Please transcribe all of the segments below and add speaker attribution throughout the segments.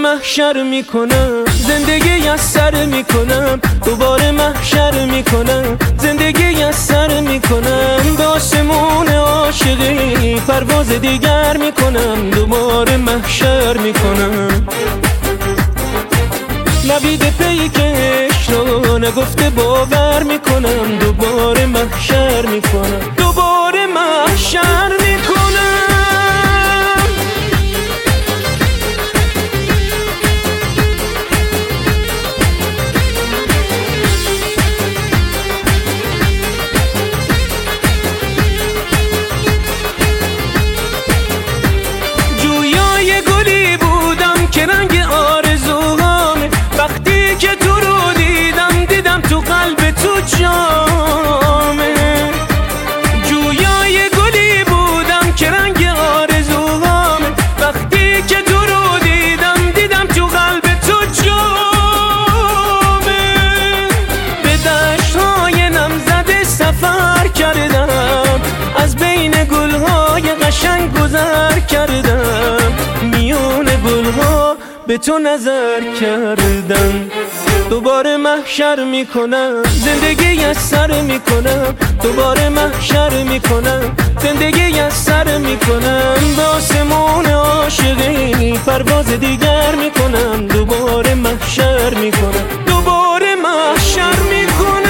Speaker 1: محشر میکنم، زندگی از سر میکنم، دوباره محشر میکنم، زندگی از سر میکنم، به آسمون عاشقی پرواز دیگر میکنم، دوباره محشر میکنم. نوید پیکش رو نگفته باور میکنم، دوباره محشر میکنم، دوباره محشر میکنم. جویای گلی بودم که رنگ آرزوهامه، وقتی که تو رو دیدم تو قلب تو جامه. جویای گلی بودم که رنگ آرزوهامه، وقتی که تو رو دیدم تو قلب تو جامه. به دشت‌های نمزده سفر کردم، از بین گل‌های قشنگ گذر کردم، میون گل‌ها به تو نظر کردم، دوباره محشر میکنم، زندگی از سر میکنم، دوباره محشر میکنم، زندگی از سر میکنم، به آسمون عاشقی پرواز دیگر میکنم، دوباره محشر میکنم، دوباره محشر میکنم.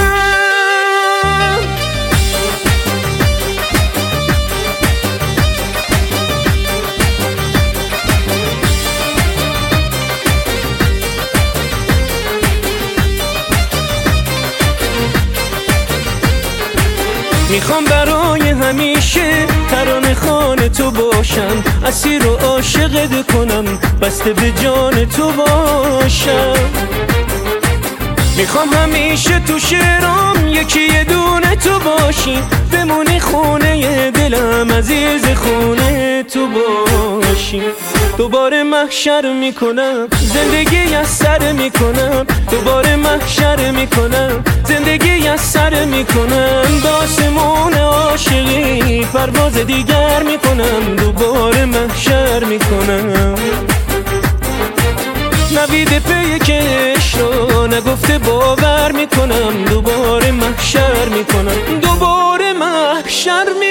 Speaker 1: میخوام برای همیشه ترانه خوان تو باشم، اسیر و عاشقت کنم، بسته به جان تو باشم. میخوام همیشه تو شعرام یکی یه دونه تو باشی، بمونی خونه دلم، عزیز خونه تو باشی. دوباره محشر میکنم، زندگی از سر میکنم، دوباره محشر میکنم، زندگی از سر میکنم، به آسمون عاشقی پرواز دیگر میکنم، دوباره محشر میکنم. نوید پیکش رو نگفته باور میکنم، دوباره محشر میکنم، دوباره محشر میکنم.